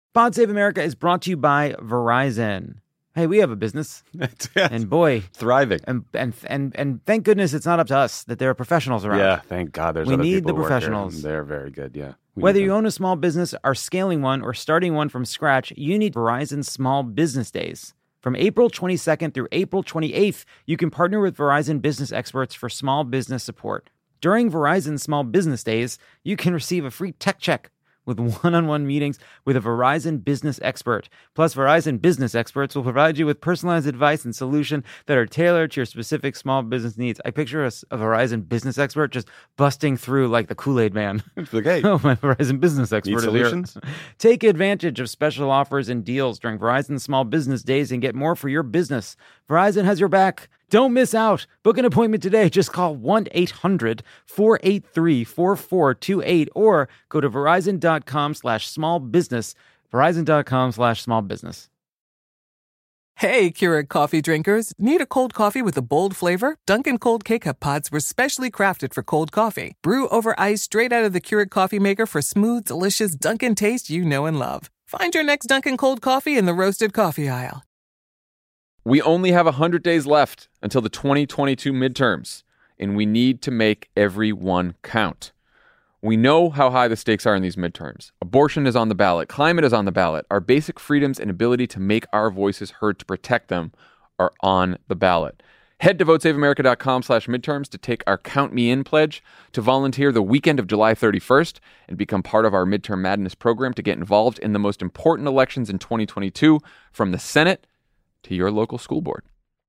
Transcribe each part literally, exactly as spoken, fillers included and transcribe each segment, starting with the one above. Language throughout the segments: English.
Pod Save America is brought to you by Verizon. Hey, we have a business, and boy, thriving. And and and and thank goodness it's not up to us that there are professionals around. Yeah, thank God. There's we other need people the who work professionals. here. They're very good. Yeah. We Whether you own a small business, are scaling one, or starting one from scratch, you need Verizon Small Business Days. From April twenty-second through April twenty-eighth, you can partner with Verizon business experts for small business support. During Verizon Small Business Days, you can receive a free tech check with one-on-one meetings with a Verizon business expert. Plus, Verizon business experts will provide you with personalized advice and solutions that are tailored to your specific small business needs. I picture a, a Verizon business expert just busting through like the Kool-Aid man. It's like, hey, oh, my Verizon business expert need is solutions? here. Take advantage of special offers and deals during Verizon Small Business Days and get more for your business. Verizon has your back. Don't miss out. Book an appointment today. Just call one eight hundred four eight three four four two eight or go to verizon.com slash small business. Verizon.com slash small business. Hey, Keurig coffee drinkers. Need a cold coffee with a bold flavor? Dunkin' Cold K-Cup pods were specially crafted for cold coffee. Brew over ice straight out of the Keurig coffee maker for smooth, delicious Dunkin' taste you know and love. Find your next Dunkin' Cold coffee in the roasted coffee aisle. We only have one hundred days left until the twenty twenty-two midterms, and we need to make every one count. We know how high the stakes are in these midterms. Abortion is on the ballot. Climate is on the ballot. Our basic freedoms and ability to make our voices heard to protect them are on the ballot. Head to votesaveamerica.com slash midterms to take our Count Me In pledge, to volunteer the weekend of July thirty-first, and become part of our Midterm Madness program to get involved in the most important elections in twenty twenty-two, from the Senate to your local school board.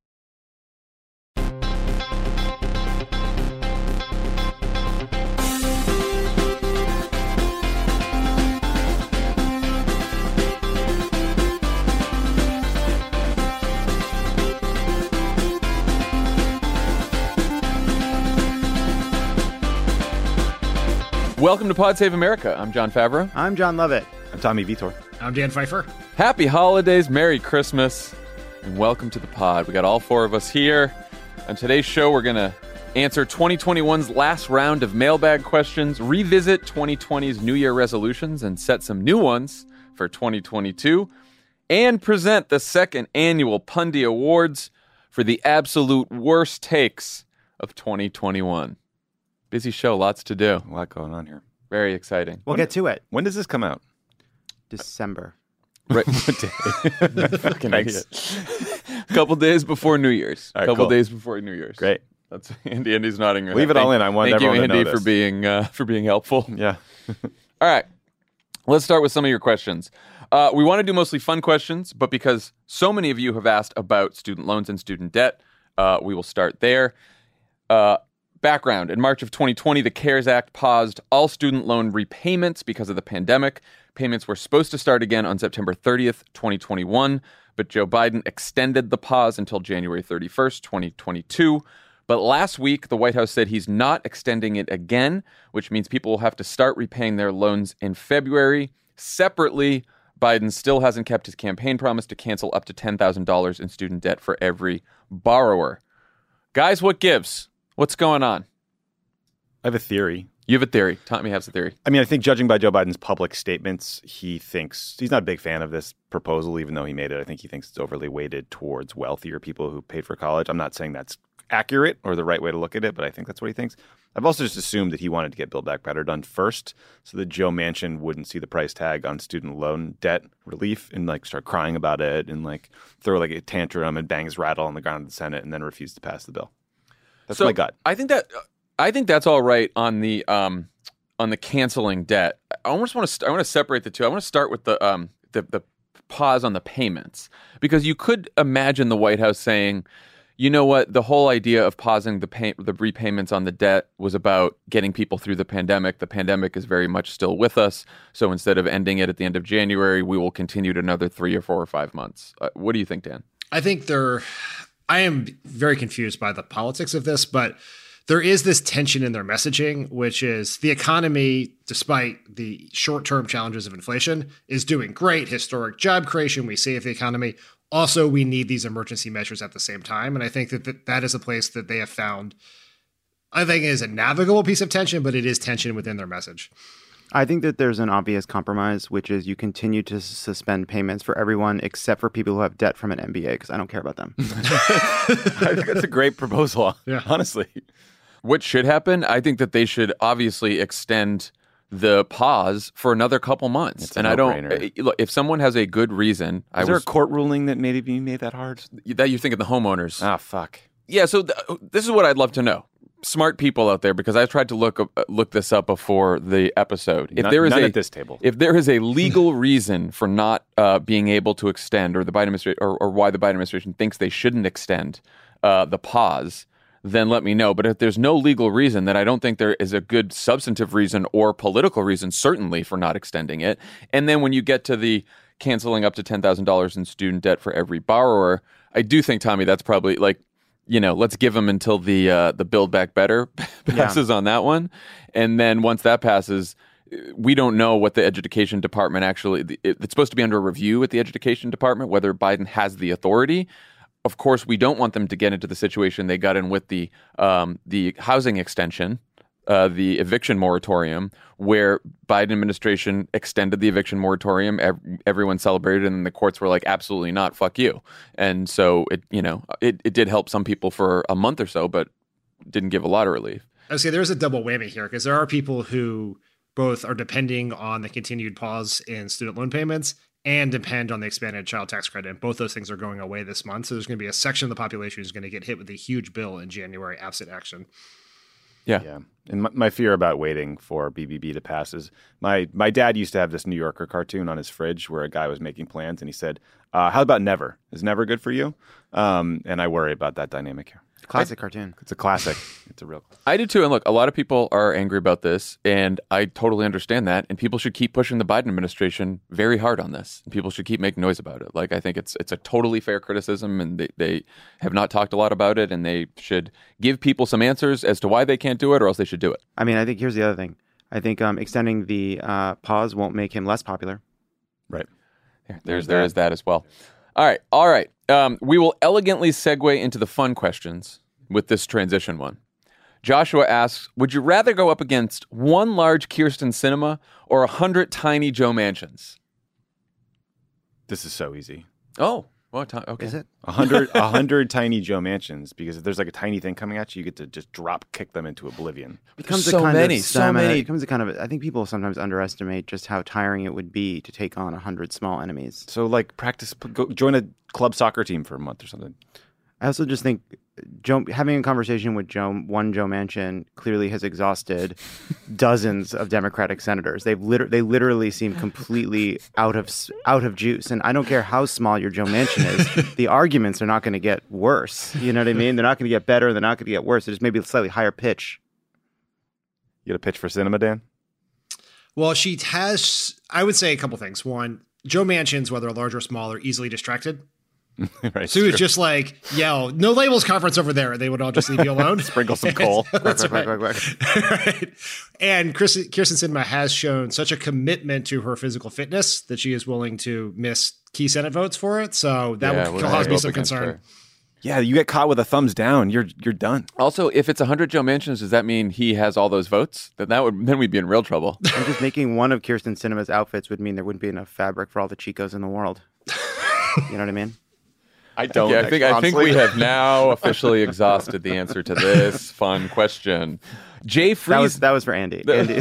Welcome to Pod Save America. I'm John Favreau. I'm John Lovett. I'm Tommy Vitor. I'm Dan Pfeiffer. Happy holidays, Merry Christmas, and welcome to the pod. We got all four of us here. On today's show, we're going to answer twenty twenty-one's last round of mailbag questions, revisit twenty twenty's New Year resolutions, and set some new ones for twenty twenty-two, and present the second annual Pundy Awards for the absolute worst takes of twenty twenty-one. Busy show, lots to do. A lot going on here. Very exciting. We'll when, get to it. When does this come out? December. Right. Fucking nice. A couple days before New Year's. A Right, couple cool. days before New Year's. Great. That's Andy. Andy's nodding. her Leave head. it all Thank- in. I want Thank you, everyone to Andy, know for this. being uh, for being helpful. Yeah. All right. Let's start with some of your questions. Uh, we want to do mostly fun questions, but because so many of you have asked about student loans and student debt, uh, we will start there. Uh, Background. In March of twenty twenty, the CARES Act paused all student loan repayments because of the pandemic. Payments were supposed to start again on September thirtieth, twenty twenty-one, but Joe Biden extended the pause until January thirty-first, twenty twenty-two. But last week, the White House said he's not extending it again, which means people will have to start repaying their loans in February. Separately, Biden still hasn't kept his campaign promise to cancel up to ten thousand dollars in student debt for every borrower. Guys, what gives? What's going on? I have a theory. You have a theory. Tommy has a theory. I mean, I think judging by Joe Biden's public statements, he thinks he's not a big fan of this proposal, even though he made it. I think he thinks it's overly weighted towards wealthier people who paid for college. I'm not saying that's accurate or the right way to look at it, but I think that's what he thinks. I've also just assumed that he wanted to get Build Back Better done first so that Joe Manchin wouldn't see the price tag on student loan debt relief and like start crying about it and like throw like a tantrum and bang his rattle on the ground of the Senate and then refuse to pass the bill. That's so my gut. I think that I think that's all right on the um, on the canceling debt. I almost want to st- I want to separate the two. I want to start with the um, the the pause on the payments, because you could imagine the White House saying, you know what, the whole idea of pausing the pay- the repayments on the debt was about getting people through the pandemic. The pandemic is very much still with us, so instead of ending it at the end of January, we will continue to another three or four or five months. Uh, what do you think, Dan? I think they're, I am very confused by the politics of this, but there is this tension in their messaging, which is the economy, despite the short-term challenges of inflation, is doing great. Historic job creation. We save the economy. Also, we need these emergency measures at the same time. And I think that th- that is a place that they have found, I think it is a navigable piece of tension, but it is tension within their message. I think that there's an obvious compromise, which is you continue to s- suspend payments for everyone except for people who have debt from an M B A, because I don't care about them. I think that's a great proposal, Yeah. honestly. What should happen? I think that they should obviously extend the pause for another couple months. It's a and I don't no-brainer. uh, look if someone has a good reason. I Is there was a court ruling that maybe made that hard? that you think of the homeowners. Ah, fuck. Yeah, so th- this is what I'd love to know. Smart people out there, because I tried to look uh, look this up before the episode. If None- there is none a at this table. if there is a legal reason for not uh, being able to extend, or the Biden administration, or, or why the Biden administration thinks they shouldn't extend uh, the pause, then let me know. But if there's no legal reason, then I don't think there is a good substantive reason or political reason, certainly, for not extending it. And then when you get to the canceling up to ten thousand dollars in student debt for every borrower, I do think, Tommy, that's probably like, you know, let's give them until the uh, the Build Back Better passes on that one. And then once that passes, we don't know what the education department actually, it, it's supposed to be under review at the education department, whether Biden has the authority. Of course, we don't want them to get into the situation they got in with the um, the housing extension, uh, the eviction moratorium, where Biden administration extended the eviction moratorium. Ev- everyone celebrated, and the courts were like, "Absolutely not, fuck you." And so it, you know, it, it did help some people for a month or so, but didn't give a lot of relief. I would say there's a double whammy here because there are people who both are depending on the continued pause in student loan payments and depend on the expanded child tax credit. And both those things are going away this month. So there's going to be a section of the population who's going to get hit with a huge bill in January absent action. Yeah. Yeah. And my, my fear about waiting for B B B to pass is my, my dad used to have this New Yorker cartoon on his fridge where a guy was making plans and he said, uh, how about never? Is never good for you? Um, and I worry about that dynamic here. Classic cartoon. It's a classic. It's a real classic. I do too. And look, a lot of people are angry about this, and I totally understand that. And people should keep pushing the Biden administration very hard on this. People should keep making noise about it. Like, I think it's it's a totally fair criticism, and they, they have not talked a lot about it, and they should give people some answers as to why they can't do it, or else they should do it. I mean, I think here's the other thing. I think um, extending the uh, pause won't make him less popular. Right. There, there's there is that as well. All right, all right. Um, we will elegantly segue into the fun questions with this transition one. Joshua asks, would you rather go up against one large Kirsten Sinema or a hundred tiny Joe Manchins? This is so easy. Oh, well, ti- okay. Is it? A hundred, a hundred tiny Joe Manchins, because if there's like a tiny thing coming at you, you get to just drop kick them into oblivion. Becomes so a kind many, of so stamina. many. It becomes a kind of. I think people sometimes underestimate just how tiring it would be to take on a hundred small enemies. So like practice, go join a club soccer team for a month or something. I also just think Joe, having a conversation with Joe, one Joe Manchin clearly has exhausted dozens of Democratic senators. They've liter- they literally seem completely out of s- out of juice. And I don't care how small your Joe Manchin is, the arguments are not going to get worse. You know what I mean? They're not going to get better. They're not going to get worse. They're just maybe a slightly higher pitch. You got a pitch for cinema, Dan? Well, she has, I would say a couple things. One, Joe Manchins, whether large or small, are easily distracted. Right. So it's just like, yell, no labels conference over there. They would all just leave you alone. Sprinkle some coal. That's Quack, quack, right. quack, quack. Right. And Kirsten, Kirsten Sinema has shown such a commitment to her physical fitness that she is willing to miss key Senate votes for it. So that Yeah, would we're cause gonna me go some up against concern. her. Yeah, you get caught with a thumbs down, you're you're done. Also, if it's a hundred Joe Manchins, does that mean he has all those votes? Then that would then we'd be in real trouble. And just making one of Kirsten Sinema's outfits would mean there wouldn't be enough fabric for all the Chicos in the world. You know what I mean? I don't. Yeah, I think I think we have now officially exhausted the answer to this fun question. Jay That was Friesen, that was for Andy. Andy.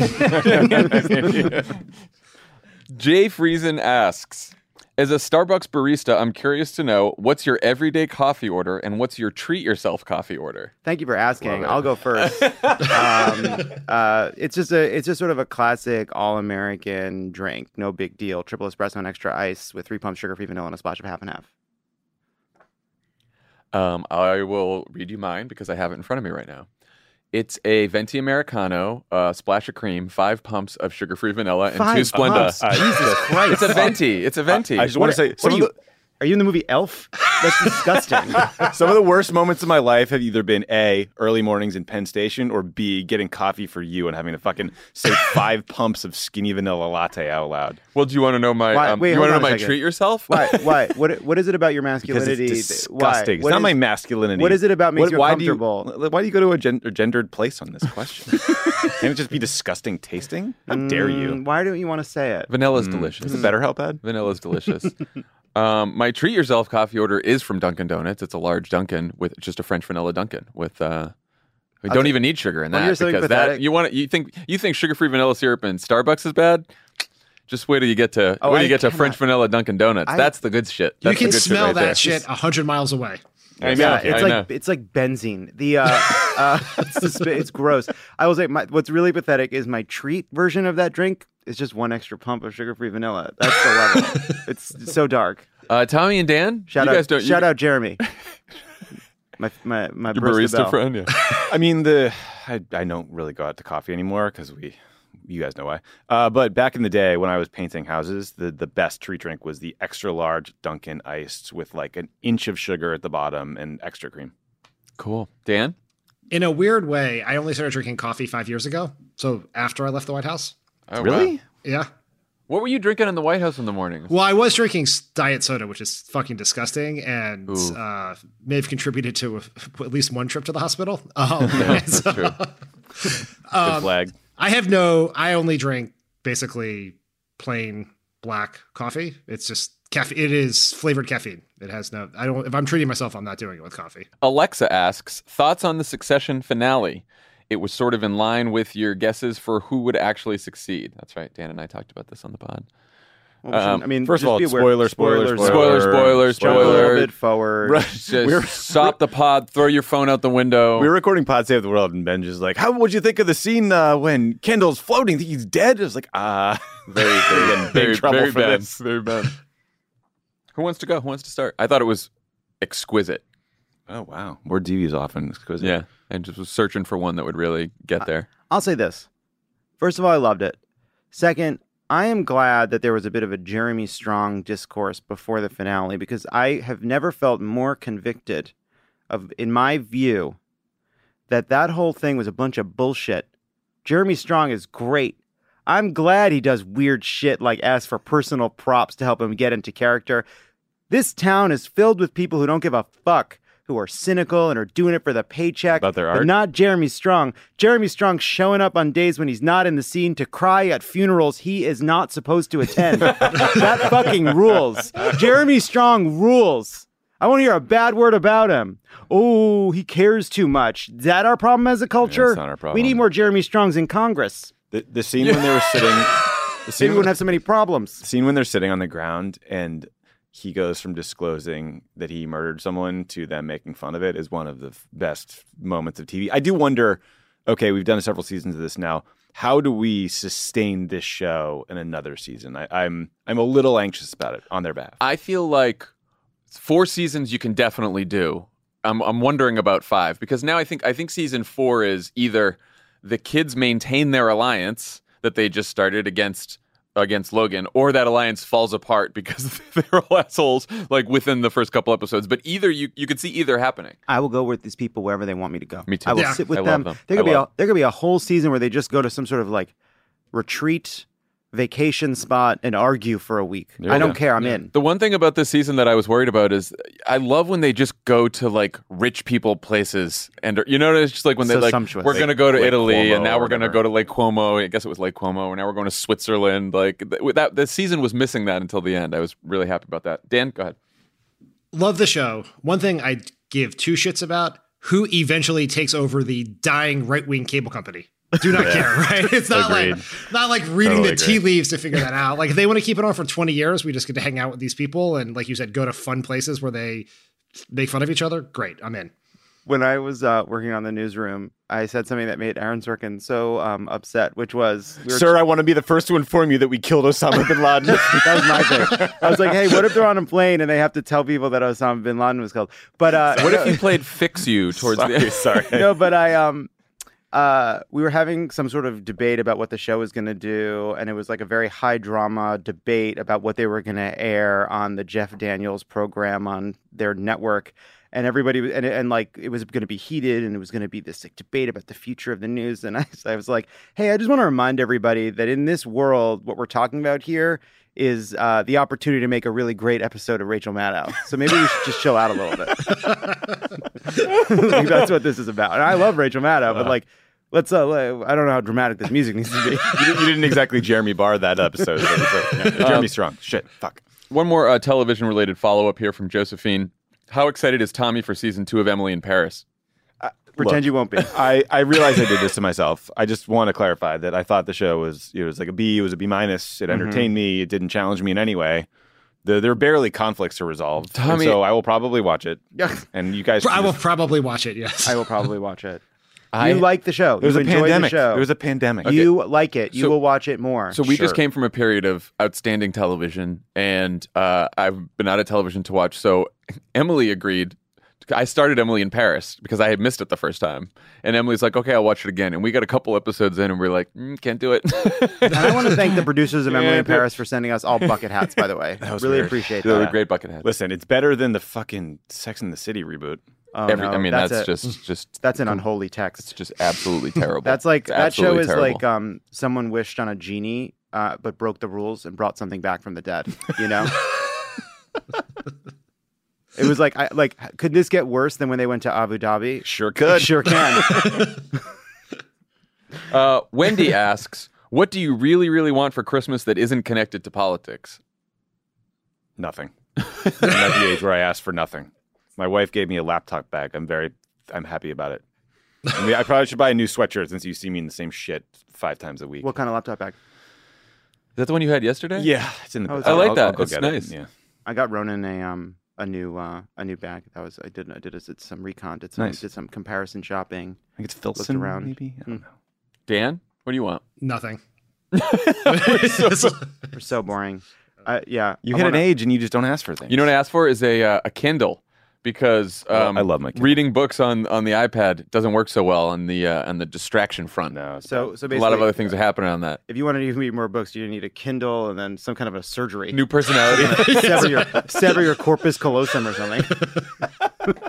Jay Friesen asks, as a Starbucks barista, I'm curious to know what's your everyday coffee order and what's your treat yourself coffee order? Thank you for asking. I'll go first. um, uh, it's just a it's just sort of a classic all American drink. No big deal. Triple espresso and extra ice with three pumps sugar free vanilla and a splash of half and half. Um, I will read you mine because I have it in front of me right now. It's a venti Americano, uh, splash of cream, five pumps of sugar-free vanilla, and Five two Splenda. pumps? Uh, Jesus Christ! It's a venti. It's a venti. I just want to say, some what of are the, Are you in the movie Elf? That's disgusting. Some of the worst moments of my life have either been A, early mornings in Penn Station, or B, getting coffee for you and having to fucking say five pumps of skinny vanilla latte out loud. Well, do you want to know my? Why- Um, wait, you want hold to know on a my second. treat yourself? Why? Why? What? What is it about your Because masculinity? it's that- disgusting. Why? It's What not is- my masculinity. what is it about makes What- you why uncomfortable? Do you, why do you go to a, gen- a gendered place on this question? Can it just be disgusting tasting? How dare Mm, you? Why don't you want to say it? Vanilla's Mm. delicious. Is it BetterHelp ad? Vanilla's delicious. um, my treat yourself coffee order is from Dunkin' Donuts. It's a large Dunkin' with just a French vanilla Dunkin' with. Uh, we don't t- even need sugar in Wanna that hear something because that pathetic? you want you think you think sugar-free vanilla syrup in Starbucks is bad. Just wait till you get to Oh, wait till I you get to cannot- French vanilla Dunkin' Donuts. I- That's the good shit. You That's the can good smell shit right that there. shit a hundred miles away. I Yeah, know. it's I like know. it's like benzene. The uh, uh, it's, just, it's gross. I will say, my, what's really pathetic is my treat version of that drink is just one extra pump of sugar-free vanilla. That's the level. It's so dark. Uh, Tommy and Dan, Shout you out, guys don't. shout you, out, Jeremy. My my my your barista barista bell. friend. Yeah. I mean, the I, I don't really go out to coffee anymore because we, you guys know why. Uh, but back in the day when I was painting houses, the, the best treat drink was the extra large Dunkin' iced with like an inch of sugar at the bottom and extra cream. Cool, Dan. In a weird way, I only started drinking coffee five years ago. So after I left the White House. Oh, Really? wow. Yeah. What were you drinking in the White House in the morning? Well, I was drinking s- diet soda, which is fucking disgusting, and Ooh. uh, may have contributed to a, at least one trip to the hospital. Um, That's so- true. Good flag. I have no. I only drink basically plain black coffee. It's just caffeine. It is flavored caffeine. It has no. I don't. If I'm treating myself, I'm not doing it with coffee. Alexa asks, thoughts on the Succession finale? It was sort of in line with your guesses for who would actually succeed. That's right. Dan and I talked about this on the pod. Well, we shouldn't- Um, I mean, first of just all, be aware- spoiler, spoiler, Spoiler, spoiler, Jump a little spoiler. bit forward. Just We're- stop the pod, throw your phone out the window. We were recording Pod Save the World, and Ben just like, "How would you think of the scene uh, when Kendall's floating? Think he's dead?" I was like, "Ah, very, very, in big very, trouble very for bad. this." Very bad. Who wants to go? Who wants to start? I thought it was exquisite. Oh wow, word D V is often exquisite. Yeah. And just was searching for one that would really get there. I'll say this. First of all, I loved it. Second, I am glad that there was a bit of a Jeremy Strong discourse before the finale because I have never felt more convicted of, in my view, that that whole thing was a bunch of bullshit. Jeremy Strong is great. I'm glad he does weird shit like ask for personal props to help him get into character. This town is filled with people who don't give a fuck, who are cynical and are doing it for the paycheck. About their But art? not Jeremy Strong. Jeremy Strong showing up on days when he's not in the scene to cry at funerals he is not supposed to attend. That fucking rules. Jeremy Strong rules. I won't hear a bad word about him. Oh, he cares too much. Is that our problem as a culture? that's not our problem. We need more Jeremy Strongs in Congress. The, the scene when they were sitting, the Maybe scene we wouldn't have so many problems. scene when they're sitting on the ground and he goes from disclosing that he murdered someone to them making fun of it is one of the f- best moments of T V. I do wonder, okay, we've done several seasons of this now. How do we sustain this show in another season? I, I'm I'm a little anxious about it on their behalf. I feel like four seasons you can definitely do. I'm I'm wondering about five because now I think I think season four is either the kids maintain their alliance that they just started against against Logan, or that alliance falls apart because they're all assholes like within the first couple episodes. But either you you could see either happening. I will go with these people wherever they want me to go. Me too. I will Yeah. sit with I love them. them. There could I be a love- there could be a whole season where they just go to some sort of like retreat, vacation spot and argue for a week. There I you don't go. care. I'm in. The one thing about this season that I was worried about is I love when they just go to like rich people places and you know it's just like when they So like sumptuous. we're gonna go to Lake Italy Como and now or we're gonna whatever. go to Lake Como. I guess it was Lake Como, and now we're going to Switzerland. Like th- that, the season was missing that until the end. I was really happy about that. Dan, go ahead. Love the show. One thing I give two shits about: who eventually takes over the dying right wing cable company. Do not care, right? It's not Agreed. like not like reading Totally the tea agree. leaves to figure that out. Like if they want to keep it on for twenty years, we just get to hang out with these people and, like you said, go to fun places where they make fun of each other. Great, I'm in. When I was uh, working on the newsroom, I said something that made Aaron Sorkin so um, upset, which was, we were Sir, I want to be the first to inform you that we killed Osama bin Laden. that was my thing. I was like, hey, what if they're on a plane and they have to tell people that Osama bin Laden was killed? But uh, What if you played Fix You towards the sorry, end? sorry. no, but I um, uh, we were having some sort of debate about what the show was going to do, and it was like a very high drama debate about what they were going to air on the Jeff Daniels program on their network. And everybody was, and, and like, it was going to be heated, and it was going to be this like, debate about the future of the news. And I, I was like, hey, I just want to remind everybody that in this world, what we're talking about here is uh, the opportunity to make a really great episode of Rachel Maddow. So maybe we should just chill out a little bit. Like, that's what this is about. And I love Rachel Maddow, but like, let's, uh, I don't know how dramatic this music needs to be. You, didn't, you didn't exactly Jeremy Barr that episode. So, yeah. Jeremy um, Strong. Shit. Fuck. One more uh, television-related follow-up here from Josephine. How excited is Tommy for season two of Emily in Paris? Uh, pretend Look, you won't be. I, I realize I did this to myself. I just want to clarify that I thought the show was, it was like a B, it was a B minus. It entertained mm-hmm. me. It didn't challenge me in any way. The, there are barely conflicts to resolve. Tommy, so I will probably watch it. And you guys, I will just, probably watch it. Yes, I will probably watch it. I, you like the show. There was you a pandemic. The show. There was a pandemic. Okay. You like it. You so, will watch it more. So we sure. just came from a period of outstanding television, and uh, I've been out of television to watch. So Emily agreed. I started Emily in Paris because I had missed it the first time. And Emily's like, okay, I'll watch it again. And we got a couple episodes in and we're like, mm, can't do it. And I want to thank the producers of Emily yeah, in Paris for sending us all bucket hats, by the way. That was really weird. Appreciate that. They were great bucket hats. Listen, it's better than the fucking Sex and the City reboot. Oh, Every, no, I mean, that's, that's a, just, just... That's an unholy text. It's just absolutely terrible. That's like, it's that show is terrible. like um, someone wished on a genie, uh, but broke the rules and brought something back from the dead, you know? It was like, I, like, could this get worse than when they went to Abu Dhabi? Sure could. Sure can. uh, Wendy asks, what do you really, really want for Christmas that isn't connected to politics? Nothing. I'm at the age where I ask for nothing. My wife gave me a laptop bag. I'm very, I'm happy about it. I mean, I probably should buy a new sweatshirt since you see me in the same shit five times a week. What kind of laptop bag? Is that the one you had yesterday? Yeah, it's in the. Oh, I like I'll, that. I'll go it's get nice. It. Yeah, I got Ronan a um a new uh, a new bag. That was I did I did a, did some recon. Did some nice. did some comparison shopping. I think it's Filson around. Maybe I don't hmm. know. Dan, what do you want? Nothing. We're so, we're so boring. Uh, yeah, you I hit wanna... an age and you just don't ask for things. You know what I asked for is a uh, a Kindle. Because um, I love my Kindle. Reading books on, on the iPad doesn't work so well on the uh, on the distraction front. No, so so basically, a lot of other things are happening on that. If you want to read more books, you need a Kindle and then some kind of a surgery, new personality, sever your sever your corpus callosum or something.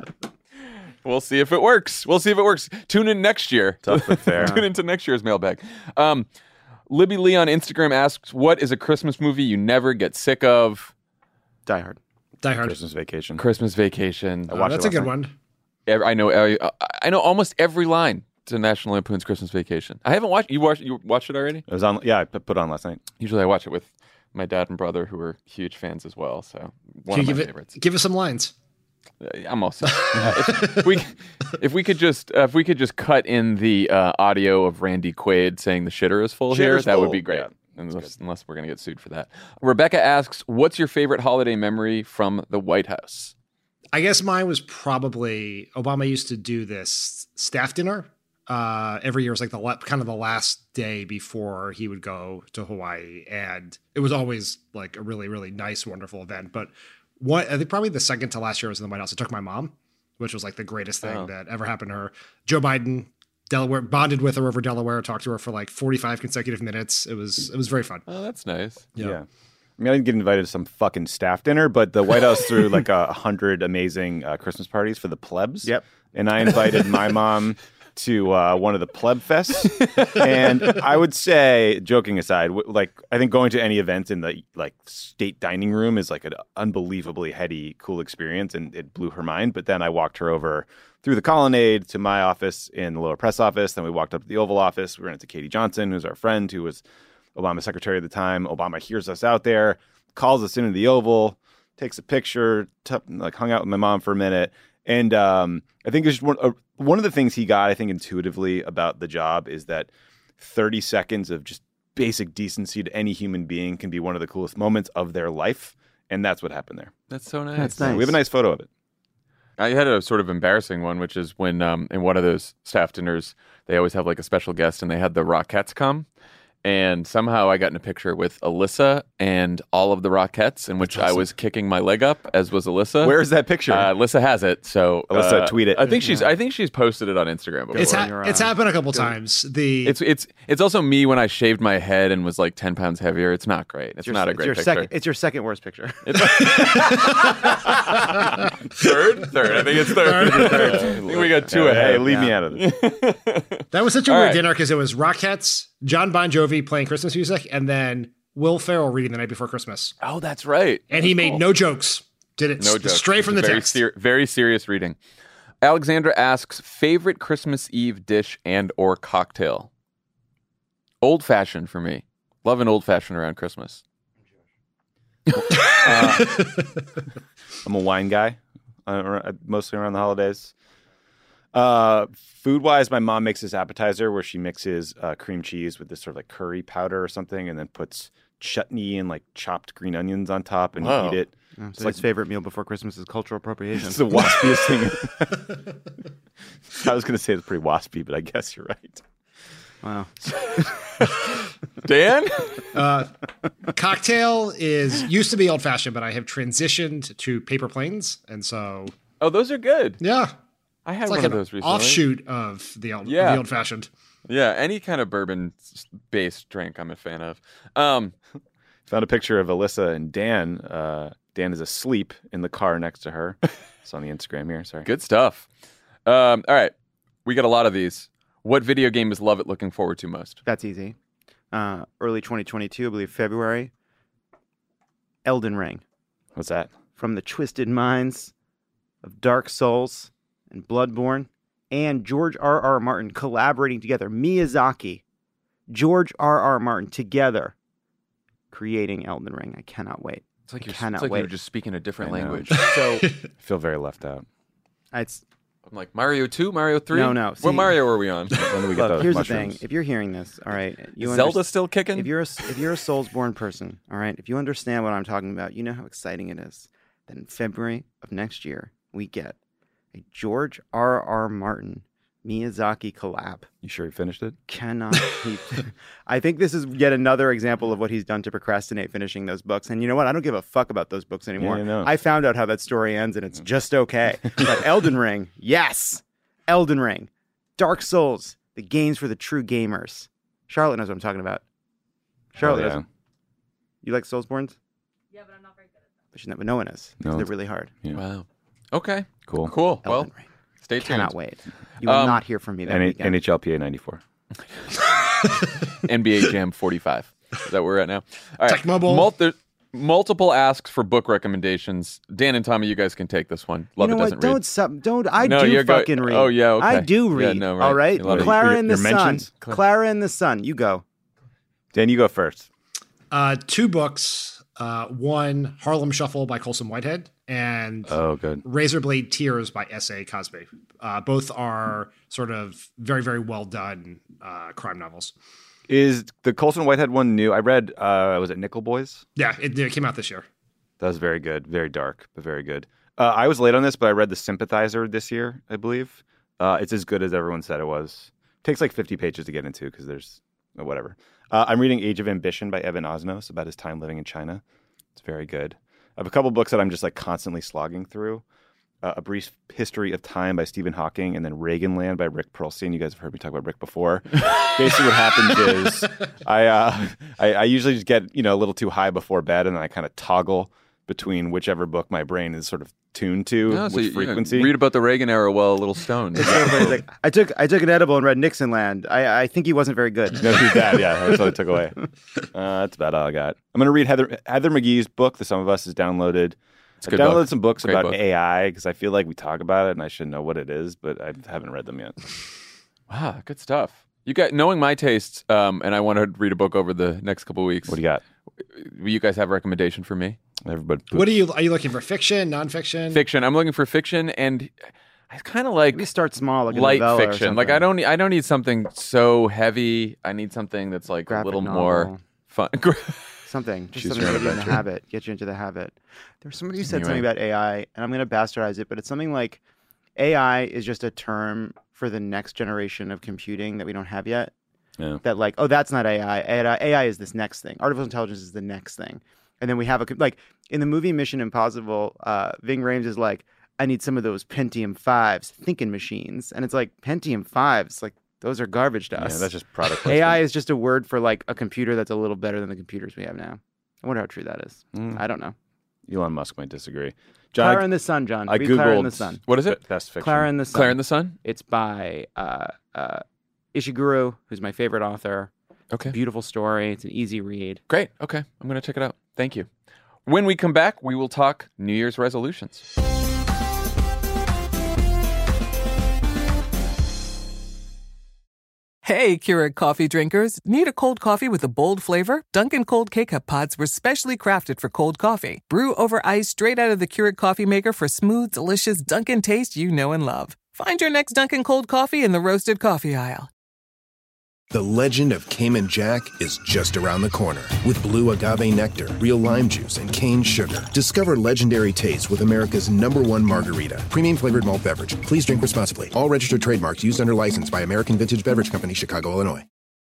We'll see if it works. We'll see if it works. Tune in next year. Tough but fair. Tune into next year's mailbag. Um, Libby Lee on Instagram asks, "What is a Christmas movie you never get sick of?" Die Hard. Die Hard. Christmas Vacation. Christmas Vacation. Oh, that's a good night. one. Every, I know. I, I know almost every line to National Lampoon's Christmas Vacation. I haven't watched. You watched. You watched it already? It was on. Yeah, I put it on last night. Usually, I watch it with my dad and brother, who are huge fans as well. So one Can of you my give favorites. It, give us some lines. Uh, I'm also. Uh, if, if we if we could just uh, if we could just cut in the uh, audio of Randy Quaid saying the shitter is full Shitter's here, that full. would be great. Yeah. Unless, unless we're going to get sued for that. Rebecca asks, what's your favorite holiday memory from the White House? I guess mine was probably Obama used to do this staff dinner uh, every year. It was like the la- kind of the last day before he would go to Hawaii. And it was always like a really, really nice, wonderful event. But what I think probably the second to last year was in the White House. I took my mom, which was like the greatest thing oh. that ever happened to her. Joe Biden, Delaware, bonded with her over Delaware, talked to her for like forty-five consecutive minutes. It was it was very fun. Oh, that's nice. Yeah. yeah. I mean, I didn't get invited to some fucking staff dinner, but the White House threw like a hundred amazing uh, Christmas parties for the plebs. Yep. And I invited my mom to uh, one of the pleb fests. And I would say, joking aside, w- like I think going to any event in the like state dining room is like an unbelievably heady, cool experience, and it blew her mind. But then I walked her over through the colonnade to my office in the lower press office. Then we walked up to the Oval Office. We ran into Katie Johnson, who's our friend, who was Obama's secretary at the time. Obama hears us out there, calls us into the Oval, takes a picture, t- like hung out with my mom for a minute. And um, I think there's one, uh, one of the things he got, I think, intuitively about the job is that thirty seconds of just basic decency to any human being can be one of the coolest moments of their life. And that's what happened there. That's so nice. That's nice. We have a nice photo of it. I had a sort of embarrassing one, which is when um, in one of those staff dinners, they always have like a special guest and they had the Rockettes come. and somehow I got in a picture with Alyssa and all of the Rockettes, in which I was kicking my leg up, as was Alyssa. Where is that picture? Uh, Alyssa has it, so Alyssa, uh, tweet it. I think she's. I think she's posted it on Instagram before. It's, ha- You're, uh, it's happened a couple times. The It's it's it's also me when I shaved my head and was like ten pounds heavier. It's not great. It's, your- not a it's great your picture. Second, it's your second worst picture. third, third. I think it's third. third. I think we got two Hey, ahead. hey, leave me yeah. out of this. That was such a All weird right. dinner because it was Rockettes, John Bon Jovi playing Christmas music, and then Will Ferrell reading The Night Before Christmas. Oh, that's right. And he made Cool. no jokes. Did it No s- jokes. straight from the It's a very text. ser- very serious reading. Alexandra asks, favorite Christmas Eve dish and or cocktail? Old fashioned for me. Love an old fashioned around Christmas. Uh, I'm a wine guy, uh, mostly around the holidays. Uh, food wise, my mom makes this appetizer where she mixes uh, cream cheese with this sort of like curry powder or something, and then puts chutney and like chopped green onions on top, and Whoa. you eat it. So It's his like favorite meal before Christmas is cultural appropriation. it's the waspiest thing. I was going to say it's pretty waspy, but I guess you're right. Wow. Dan? Uh, cocktail is used to be old fashioned, but I have transitioned to paper planes, and so Oh, those are good. yeah, I had it's one like of an those recently. offshoot of the old, Yeah. the old fashioned. Yeah, any kind of bourbon-based drink I'm a fan of. Um, Found a picture of Alyssa and Dan. Uh, Dan is asleep in the car next to her. It's on the Instagram here. Sorry. good stuff. Um, all right, we got a lot of these. What video game is Love It looking forward to most? That's easy. Uh, early twenty twenty-two, I believe February. Elden Ring. What's that? From the twisted minds of Dark Souls and Bloodborne and George R. R. Martin collaborating together. Miyazaki, George R. R. Martin together creating Elden Ring. I cannot wait. It's like I you're, cannot it's like wait. you're just speaking a different I know. language. So I feel very left out. It's I'm like, Mario two, Mario three? No, no, see- What Mario are we on? When do we get look. those Here's mushrooms? the thing. If you're hearing this, all right, you Is Zelda understand- still kicking? If you're a, if you're a Soulsborne person, all right, if you understand what I'm talking about, you know how exciting it is. Then in February of next year, we get a George R. R. Martin Miyazaki collab. You sure you finished it? Cannot keep. I think this is yet another example of what he's done to procrastinate finishing those books. And you know what? I don't give a fuck about those books anymore. Yeah, I know. I found out how that story ends, and it's just okay. But Elden Ring, yes, Elden Ring, Dark Souls, the games for the true gamers. Charlotte knows what I'm talking about. Charlotte Oh, yeah. doesn't. You like Soulsborns? Yeah, but I'm not very good at that. But she's not, but no one is. 'Cause No. They're really hard. Yeah. Wow. Okay. Cool. Cool. Elden Well, Ring. stay tuned. Cannot wait. You will Um, not hear from me that N- weekend. N H L P A ninety-four. N B A Jam forty-five. Is that where we're at now? All right. Tecmo Bowl. Mul- there- multiple asks for book recommendations. Dan and Tommy, you guys can take this one. Love you know it what? doesn't Don't read. sub, don't. I No, do you're go- fucking read. oh, yeah, okay. I do Yeah, read. no, right. All right. You love it. Clara Your- and the your Sun. mentions? Clara and the Sun. You go. Dan, you go first. Uh, two books. Uh, one, Harlem Shuffle by Colson Whitehead, and Oh, good. Razorblade Tears by S A Cosby. Uh, both are sort of very, very well done uh, crime novels. Is the Colson Whitehead one new? I read, uh, was it Nickel Boys? Yeah, it, it came out this year. That was very good. Very dark, but very good. Uh, I was late on this, but I read The Sympathizer this year, I believe. Uh, it's as good as everyone said it was. takes like fifty pages to get into because there's oh, whatever. Uh, I'm reading Age of Ambition by Evan Osnos about his time living in China. It's very good. I have a couple books that I'm just like constantly slogging through. Uh, A Brief History of Time by Stephen Hawking, and then Reaganland by Rick Perlstein. You guys have heard me talk about Rick before. Basically, what happens is I, uh, I I usually just get you know a little too high before bed, and then I kind of toggle between whichever book my brain is sort of tuned to, No, so which you- you frequency. read about the Reagan era while a little stoned. It's so funny. It's like, I took I took an edible and read Nixon Land. I I think he wasn't very good. No, he's bad. Yeah, that's what I took away. Uh, that's about all I got. I'm gonna read Heather Heather McGee's book. The Sum of Us is downloaded. It's a I good downloaded book. some books Great about book. A I because I feel like we talk about it and I should know what it is, but I haven't read them yet. Wow, good stuff. You got knowing my tastes, um, and I want to read a book over the next couple weeks. What do you got? Will you guys have a recommendation for me? Everybody. What are you? Are you looking for fiction, nonfiction? Fiction. I'm looking for fiction, and I kind of like We start small, like a light novella or fiction. Like something. I don't need, I don't need something so heavy. I need something that's like Graphic a little novel. more fun. Something, just Choose something your to own get you in the adventure. habit, get you into the habit. There's somebody who said Anyway. something about A I, and I'm going to bastardize it, but it's something like A I is just a term for the next generation of computing that we don't have yet. Yeah. that like, oh, that's not A I. A I is this next thing. Artificial intelligence is the next thing. And then we have a like in the movie Mission Impossible, uh, Ving Rhames is like, I need some of those Pentium fives thinking machines, and it's like Pentium fives, like those are garbage to us. Yeah, that's just product A placement. I is just a word for like a computer that's a little better than the computers we have now. I wonder how true that is. Mm. I don't know. Elon Musk might disagree. John, Clara I, in the Sun, John. I Read googled Clara in the Sun. What is it? Best fiction. Clara in the Sun. Claire in the Sun? It's by uh, uh, Ishiguro, who's my favorite author. Okay. Beautiful story. It's an easy read. Great. Okay. I'm going to check it out. Thank you. When we come back, we will talk New Year's resolutions. Hey, Keurig coffee drinkers. Need a cold coffee with a bold flavor? Dunkin' Cold K-Cup pods were specially crafted for cold coffee. Brew over ice straight out of the Keurig coffee maker for smooth, delicious Dunkin' taste you know and love. Find your next Dunkin' Cold coffee in the roasted coffee aisle. The legend of Cayman Jack is just around the corner. With blue agave nectar, real lime juice, and cane sugar. Discover legendary taste with America's number one margarita. Premium flavored malt beverage. Please drink responsibly. All registered trademarks used under license by American Vintage Beverage Company, Chicago, Illinois.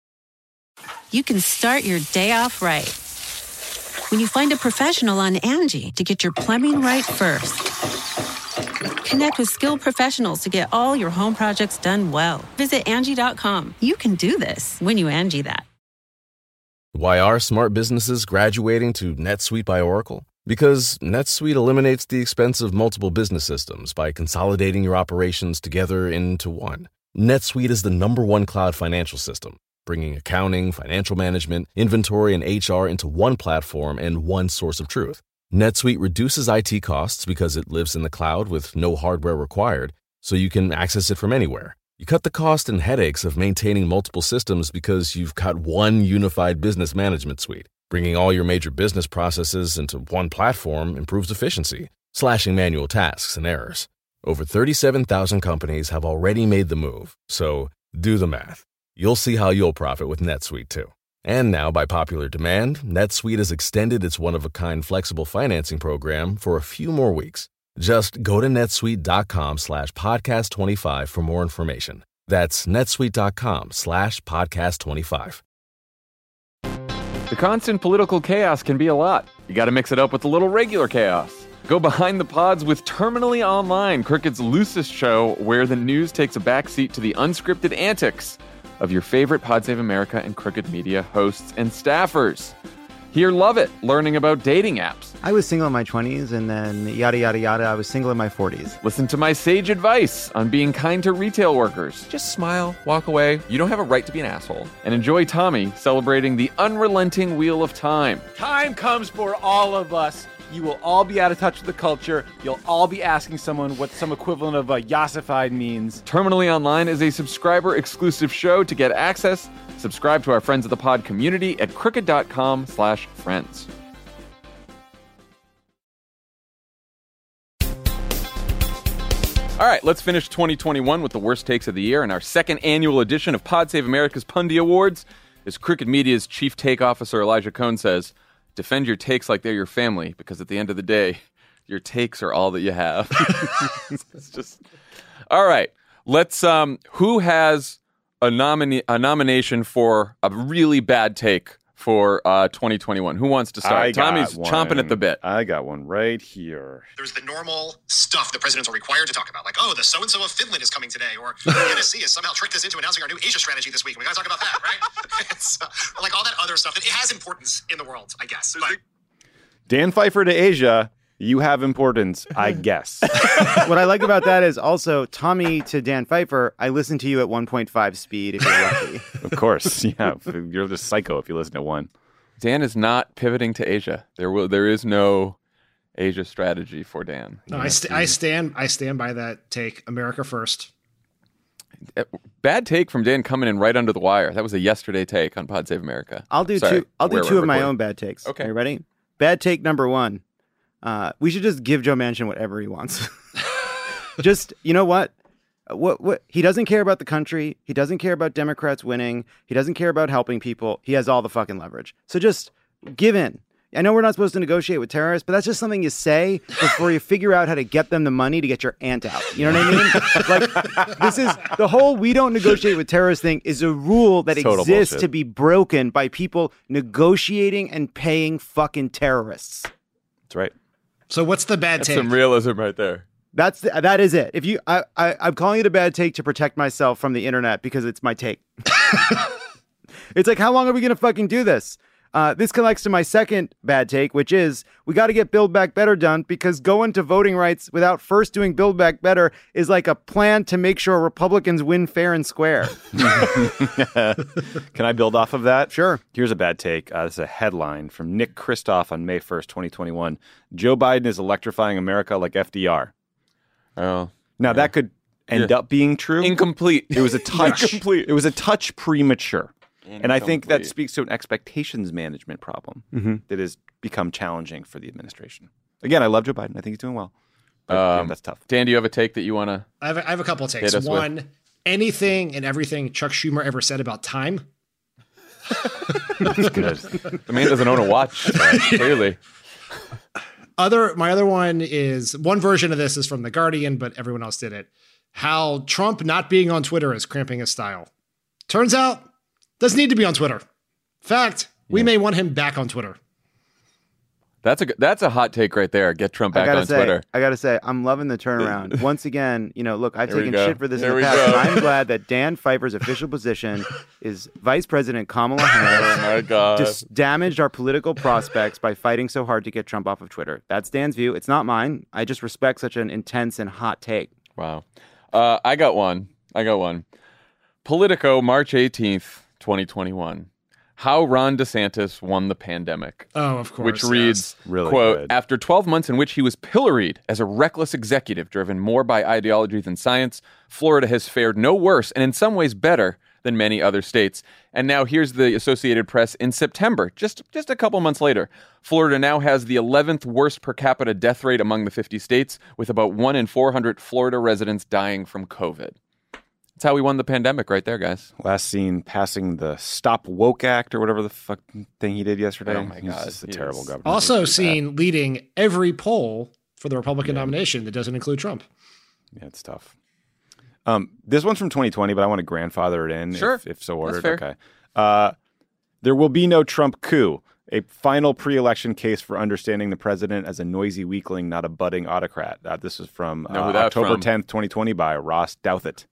You can start your day off right when you find a professional on Angie to get your plumbing right first. Connect with skilled professionals to get all your home projects done well. Visit Angie dot com. You can do this when you Angie that. Why are smart businesses graduating to NetSuite by Oracle? Because NetSuite eliminates the expense of multiple business systems by consolidating your operations together into one. NetSuite is the number one cloud financial system, bringing accounting, financial management, inventory, and H R into one platform and one source of truth. NetSuite reduces I T costs because it lives in the cloud with no hardware required, so you can access it from anywhere. You cut the cost and headaches of maintaining multiple systems because you've got one unified business management suite. Bringing all your major business processes into one platform improves efficiency, slashing manual tasks and errors. Over thirty-seven thousand companies have already made the move, so do the math. You'll see how you'll profit with NetSuite too. And now, by popular demand, NetSuite has extended its one-of-a-kind flexible financing program for a few more weeks. Just go to netsuite.com slash podcast25 for more information. That's netsuite.com slash podcast25. The constant political chaos can be a lot. You got to mix it up with a little regular chaos. Go behind the pods with Terminally Online, Crooked's loosest show where the news takes a backseat to the unscripted antics of your favorite Pod Save America and Crooked Media hosts and staffers. Here, love it, learning about dating apps. I was single in my twenties, and then yada, yada, yada, I was single in my forties. Listen to my sage advice on being kind to retail workers. Just smile, walk away. You don't have a right to be an asshole. And enjoy Tommy celebrating the unrelenting wheel of time. Time comes for all of us. You will all be out of touch with the culture. You'll all be asking someone what some equivalent of a yassified means. Terminally Online is a subscriber-exclusive show. To get access, subscribe to our Friends of the Pod community at crooked.com slash friends. All right, let's finish twenty twenty-one with the worst takes of the year. And our second annual edition of Pod Save America's Pundy Awards. As Crooked Media's chief take officer Elijah Cohn says, defend your takes like they're your family, because at the end of the day, your takes are all that you have. It's just all right. Let's. Um, who has a nomina- a nomination for a really bad take for uh, twenty twenty-one? Who wants to start? I got Tommy's one. chomping at the bit. I got one right here. There's the normal stuff the presidents are required to talk about, like, oh, the so-and-so of Finland is coming today, or Tennessee has somehow tricked us into announcing our new Asia strategy this week. We got to talk about that, right? It's, uh, or like all that other stuff. It has importance in the world, I guess. But Dan Pfeiffer to Asia. You have importance, I guess. What I like about that is also Tommy to Dan Pfeiffer, I listen to you at one point five speed if you're lucky. Of course. Yeah. You're just psycho if you listen to one. Dan is not pivoting to Asia. There will. There is no Asia strategy for Dan. no, I, st- I stand. I stand by that take. America first. Bad take from Dan coming in right under the wire. That was a yesterday take on Pod Save America. I'll do Sorry, two I'll do where two we're of my recording. own bad takes. Okay. Are you ready? Bad take number one. Uh, we should just give Joe Manchin whatever he wants. Just, you know what? What what he doesn't care about the country. He doesn't care about Democrats winning. He doesn't care about helping people. He has all the fucking leverage. So just give in. I know we're not supposed to negotiate with terrorists, but that's just something you say before you figure out how to get them the money to get your aunt out. You know what I mean? Like, this is the whole we don't negotiate with terrorists thing is a rule that Total exists bullshit. to be broken by people negotiating and paying fucking terrorists. That's right. So what's the bad That's take? some realism right there. That's the, that is it. If you, I, I, I'm calling it a bad take to protect myself from the internet because it's my take. It's like, how long are we going to fucking do this? Uh, this connects to my second bad take, which is we got to get Build Back Better done because going to voting rights without first doing Build Back Better is like a plan to make sure Republicans win fair and square. Can I build off of that? Sure. Here's a bad take. Uh, this is a headline from Nick Kristof on May first, twenty twenty-one. Joe Biden is electrifying America like F D R. Oh, Now, yeah. that could end Yeah. up being true. Incomplete. It was a touch. Incomplete. It was a touch premature. And I think that Incomplete. speaks to an expectations management problem Mm-hmm. that has become challenging for the administration. Again, I love Joe Biden. I think he's doing well. But yeah, Um, that's tough. Dan, do you have a take that you want to? I have, a, I have a couple of takes. Hit us with- One, anything and everything Chuck Schumer ever said about time. That's good. The man doesn't own a watch, so clearly. Other, my other one is one version of this is from The Guardian, but everyone else did it. How Trump not being on Twitter is cramping his style. Turns out, doesn't need to be on Twitter. Fact, we Yeah. may want him back on Twitter. That's a good- that's a hot take right there. Get Trump I back gotta on say, Twitter. I gotta say, I'm loving the turnaround. Once again, you know, look, I've Here we taken go. shit for this Here in we the past, go. but I'm glad that Dan Pfeiffer's official position is Vice President Kamala Harris. Oh my god. Just damaged our political prospects by fighting so hard to get Trump off of Twitter. That's Dan's view. It's not mine. I just respect such an intense and hot take. Wow. Uh, I got one. I got one. Politico, March eighteenth, twenty twenty-one. How Ron DeSantis won the pandemic. Oh, of course. Which yes. reads, Really quote, good. after twelve months in which he was pilloried as a reckless executive driven more by ideology than science, Florida has fared no worse and in some ways better than many other states. And now here's the Associated Press in September, just, just a couple months later. Florida now has the eleventh worst per capita death rate among the fifty states, with about one in four hundred Florida residents dying from COVID. That's how we won the pandemic right there, guys. Last seen passing the Stop Woke Act or whatever the fuck thing he did yesterday. Oh my He's God, just a he terrible is- governor. Also He's seen leading every poll for the Republican nomination that doesn't include Trump. bad. Yeah, it's tough. Um, this one's from twenty twenty, but I want to grandfather it in Sure. if, if so ordered. fair. Okay. Uh, there will be no Trump coup. A final pre-election case for understanding the president as a noisy weakling, not a budding autocrat. Uh, this is from Know uh, who that October from? tenth, twenty twenty by Ross Douthat.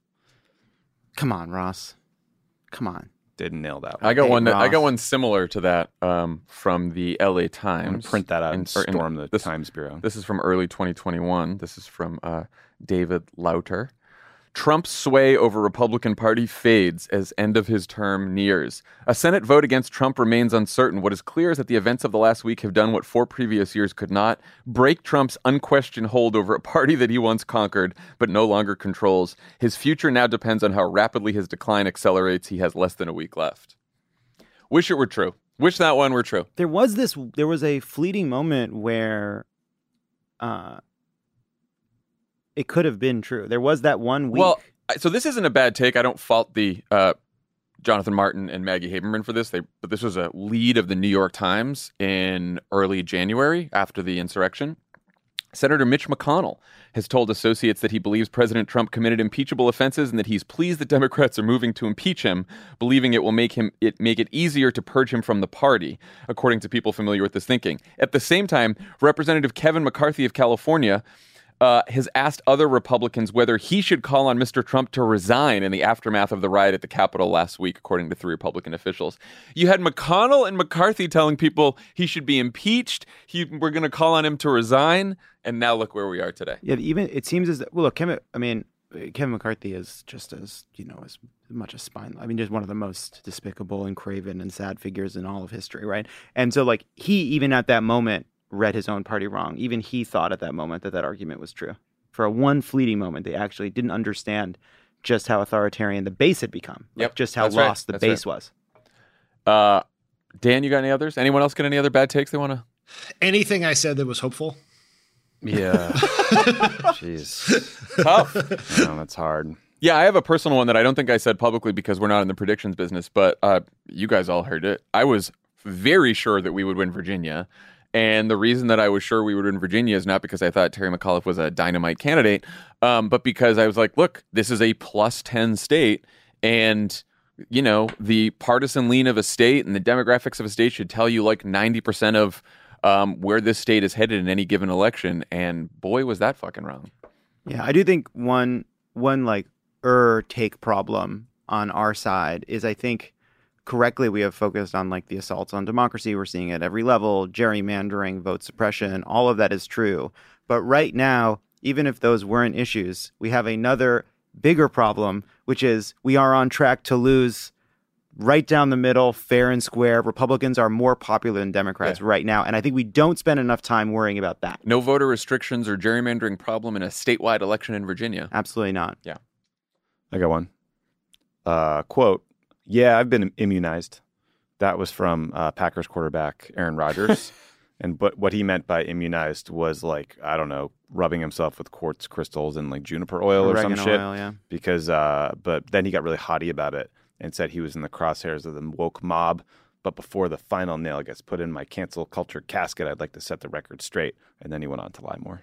Come on, Ross. Come on. Didn't nail that one. I got Hey, one. That, I Ross. got one similar to that um, from the L A I'm Times. going to print that out and, or in- storm the this, Times Bureau. This is from early twenty twenty-one. This is from uh, David Lauter. Trump's sway over Republican Party fades as end of his term nears. A Senate vote against Trump remains uncertain. What is clear is that the events of the last week have done what four previous years could not: break Trump's unquestioned hold over a party that he once conquered but no longer controls. His future now depends on how rapidly his decline accelerates. He has less than a week left. Wish it were true. Wish that one were true. There was this, there was a fleeting moment where uh, it could have been true. There was that one week. Well, I- so this isn't a bad take. I don't fault the uh, Jonathan Martin and Maggie Haberman for this. They, but this was a lead of the New York Times in early January after the insurrection. Senator Mitch McConnell has told associates that he believes President Trump committed impeachable offenses and that he's pleased that Democrats are moving to impeach him, believing it will make him it make it easier to purge him from the party, according to people familiar with this thinking. At the same time, Representative Kevin McCarthy of California Uh, has asked other Republicans whether he should call on Mister Trump to resign in the aftermath of the riot at the Capitol last week, according to three Republican officials. You had McConnell and McCarthy telling people he should be impeached. He, we're going to call on him to resign. And now look where we are today. Yeah, even it seems as well. Look, Kevin. I mean, Kevin McCarthy is just as you know as much a spine. I mean, just one of the most despicable and craven and sad figures in all of history, right? And so, like, he even at that moment read his own party wrong. Even he thought at that moment that that argument was true. For a one fleeting moment, they actually didn't understand just how authoritarian the base had become. Like, Yep, just how that's right, lost the that's base right. was. Uh, Dan, you got any others? Anyone else got any other bad takes they want to? Anything I said that was hopeful? Yeah. Jeez. Tough. No, that's hard. Yeah, I have a personal one that I don't think I said publicly because we're not in the predictions business, but uh, you guys all heard it. I was very sure that we would win Virginia. And the reason that I was sure we would win Virginia is not because I thought Terry McAuliffe was a dynamite candidate, um, but because I was like, look, this is a plus ten state. And, you know, the partisan lean of a state and the demographics of a state should tell you like ninety percent of um, where this state is headed in any given election. And boy, was that fucking wrong. Yeah, I do think one, one like, er take problem on our side is I think correctly we have focused on like the assaults on democracy. We're seeing it at every level, gerrymandering, vote suppression, all of that is true. But right now, even if those weren't issues, we have another bigger problem, which is we are on track to lose right down the middle, fair and square. Republicans are more popular than Democrats yeah. right now. And I think we don't spend enough time worrying about that. No voter restrictions or gerrymandering problem in a statewide election in Virginia. Absolutely not. Yeah. I got one. Uh, quote, yeah, I've been immunized. That was from uh, Packers quarterback Aaron Rodgers. And but what he meant by immunized was like, I don't know, rubbing himself with quartz crystals and like juniper oil or Oregano some shit. Oil, yeah. Because, uh, but then he got really haughty about it and said he was in the crosshairs of the woke mob. But before the final nail gets put in my cancel culture casket, I'd like to set the record straight. And then he went on to lie more.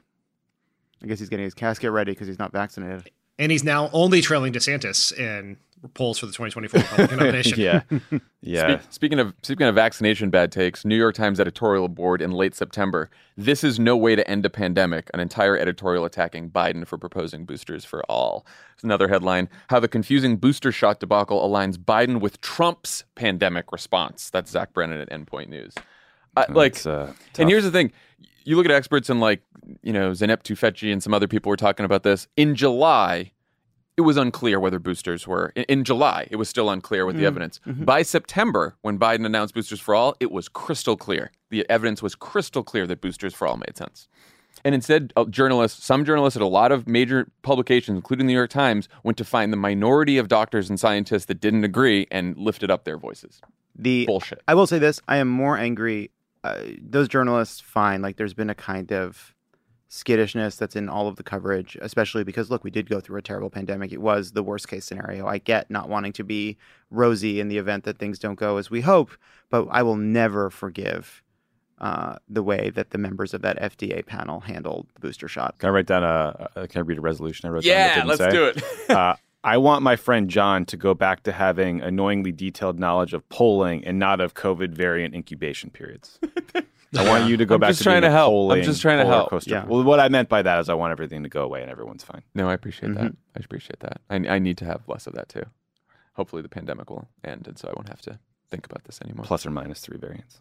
I guess he's getting his casket ready because he's not vaccinated. And he's now only trailing DeSantis in polls for the twenty twenty-four Republican nomination. Yeah. Yeah. Spe- speaking of speaking of vaccination bad takes, New York Times editorial board in late September. This is no way to end a pandemic. An entire editorial attacking Biden for proposing boosters for all. There's another headline: how the confusing booster shot debacle aligns Biden with Trump's pandemic response. That's Zach Brennan at Endpoint News. Uh, like, uh, and here's the thing. You look at experts and like, you know, Zeynep Tufekci and some other people were talking about this. In July, it was unclear whether boosters were... In, in July, it was still unclear with mm-hmm. the evidence. Mm-hmm. By September, when Biden announced boosters for all, it was crystal clear. The evidence was crystal clear that boosters for all made sense. And instead, uh, journalists, some journalists at a lot of major publications, including the New York Times, went to find the minority of doctors and scientists that didn't agree and lifted up their voices. The Bullshit. I will say this. I am more angry... Uh, those journalists, fine. Like, there's been a kind of skittishness that's in all of the coverage, especially because, look, we did go through a terrible pandemic. It was the worst case scenario. I get not wanting to be rosy in the event that things don't go as we hope, but I will never forgive uh, the way that the members of that F D A panel handled the booster shot. Can I write down a, a can I read a resolution I wrote yeah, down? Yeah, let's say? do it. uh, I want my friend John to go back to having annoyingly detailed knowledge of polling and not of COVID variant incubation periods. I want you to go I'm back just to trying being to a help. polling I'm just trying to roller help. coaster. Yeah. Well, what I meant by that is I want everything to go away and everyone's fine. No, I appreciate Mm-hmm. that. I appreciate that. I, I need to have less of that too. Hopefully the pandemic will end and so I won't have to think about this anymore. Plus or minus three variants.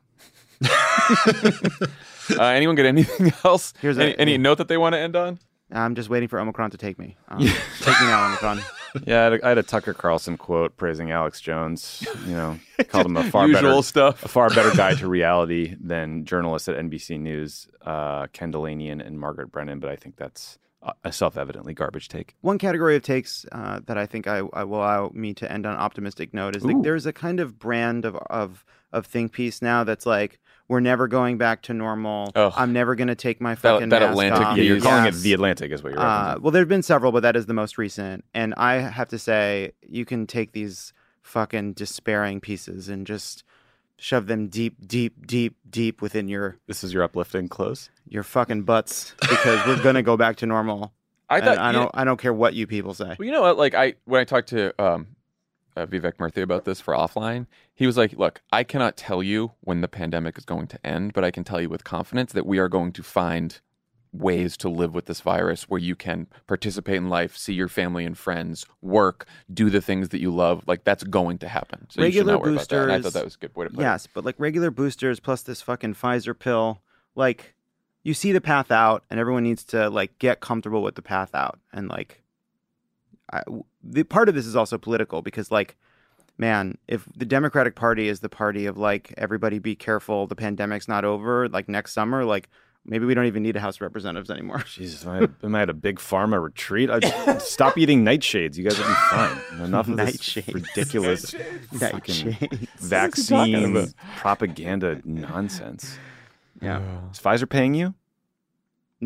uh, anyone get anything else? Here's any, a, any yeah. note that they want to end on? I'm just waiting for Omicron to take me. Um, take me now, Omicron. Yeah, I had, a, I had a Tucker Carlson quote praising Alex Jones. You know, called him a far Usual better stuff. a far better guide to reality than journalists at N B C News, uh, Ken Delanian and Margaret Brennan. But I think that's a self-evidently garbage take. One category of takes uh, that I think I, I will allow me to end on an optimistic note is like there's a kind of brand of of of think piece now that's like, we're never going back to normal. Ugh. I'm never going to take my That- fucking that mask Atlantic off. Yeah, you're calling Yes. it the Atlantic, is what you're Uh, referencing. well, there have been several, but that is the most recent. And I have to say, you can take these fucking despairing pieces and just shove them deep, deep, deep, deep within your This is your uplifting close. your fucking butts because we're gonna go back to normal. I thought And I you- don't I don't care what you people say. Well, you know what? Like I, when I talked to um, uh, Vivek Murthy about this for offline, he was like, "Look, I cannot tell you when the pandemic is going to end, but I can tell you with confidence that we are going to find ways to live with this virus where you can participate in life, see your family and friends, work, do the things that you love. Like that's going to happen. So you should Regular not worry about that." And I boosters- thought that was a good way to put it. Yes, but like regular boosters plus this fucking Pfizer pill, like you see the path out, and everyone needs to like get comfortable with the path out. And like, I, the part of this is also political because like, man, if the Democratic Party is the party of like everybody be careful, the pandemic's not over, like next summer, like maybe we don't even need a House of Representatives anymore. Jesus, am I, am I at a big pharma retreat? I'd stop eating nightshades. You guys will be fine. Enough of this Nightshades. ridiculous fucking Nightshades. vaccine propaganda nonsense. Yeah. Is Pfizer paying you? No.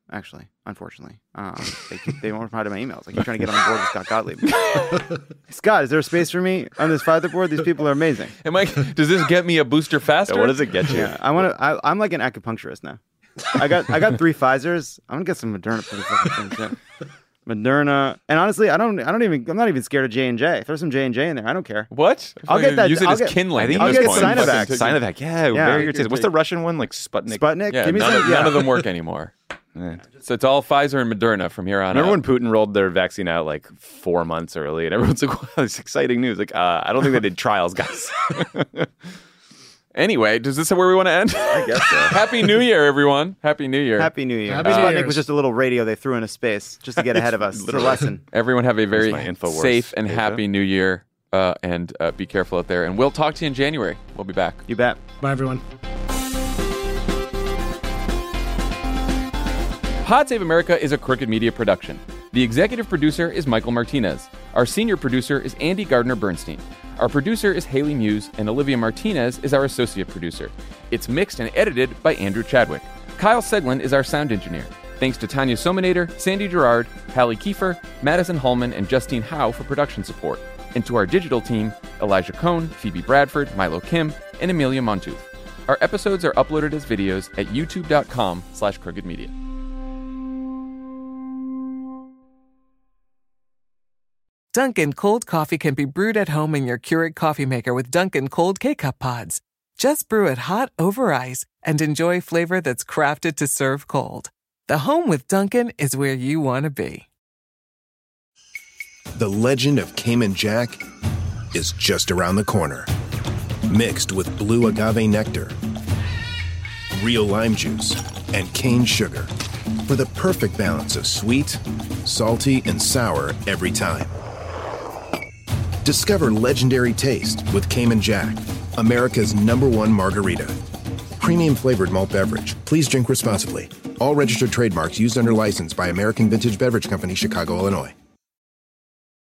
actually, unfortunately. Um, they, keep, they won't reply to my emails. I keep trying to get on board with Scott Gottlieb. Scott, is there a space for me on this Fiverr board? These people are amazing. Am I? Does this get me a booster faster? Yeah, what does it get you? Yeah, I want to. I'm like an acupuncturist now. I got I got three Pfizers. I'm gonna get some Moderna for the fucking thing too. Moderna, and honestly, I don't, I don't even, I'm not even scared of J and J. Throw some J and J in there. I don't care. What? I'll get that. Use it I'll as get, kindling. I think I'll at get this point, Sinovac. Sinovac, yeah, Yeah. very irritating. What's the Russian one? Like Sputnik. Sputnik. Yeah, Give me none, some. of, yeah. none of them work anymore. Yeah. So it's all Pfizer and Moderna from here on Remember out. when Putin rolled their vaccine out like four months early, and everyone's like, "Wow, this is exciting news!" Like, uh, I don't think they did trials, guys. Anyway, is this where we want to end? I guess so. Happy New Year, everyone. Happy New Year. Happy New Year. Happy New Sputnik Year's. was just a little radio they threw into space just to get ahead of us. It's a lesson. Everyone have a very my InfoWars safe and data. happy New Year, uh, and uh, be careful out there. And we'll talk to you in January. We'll be back. You bet. Bye, everyone. Pod Save America is a Crooked Media production. The executive producer is Michael Martinez. Our senior producer is Andy Gardner-Bernstein. Our producer is Haley Muse, and Olivia Martinez is our associate producer. It's mixed and edited by Andrew Chadwick. Kyle Seglin is our sound engineer. Thanks to Tanya Sominator, Sandy Gerard, Hallie Kiefer, Madison Hallman, and Justine Howe for production support. And to our digital team, Elijah Cohn, Phoebe Bradford, Milo Kim, and Amelia Montooth. Our episodes are uploaded as videos at youtube.com slash crooked media. Dunkin' cold coffee can be brewed at home in your Keurig coffee maker with Dunkin' cold K-Cup pods. Just brew it hot over ice and enjoy flavor that's crafted to serve cold. The home with Dunkin' is where you want to be. The legend of Cayman Jack is just around the corner. Mixed with blue agave nectar, real lime juice, and cane sugar for the perfect balance of sweet, salty, and sour every time. Discover legendary taste with Cayman Jack, America's number one margarita. Premium flavored malt beverage. Please drink responsibly. All registered trademarks used under license by American Vintage Beverage Company, Chicago, Illinois.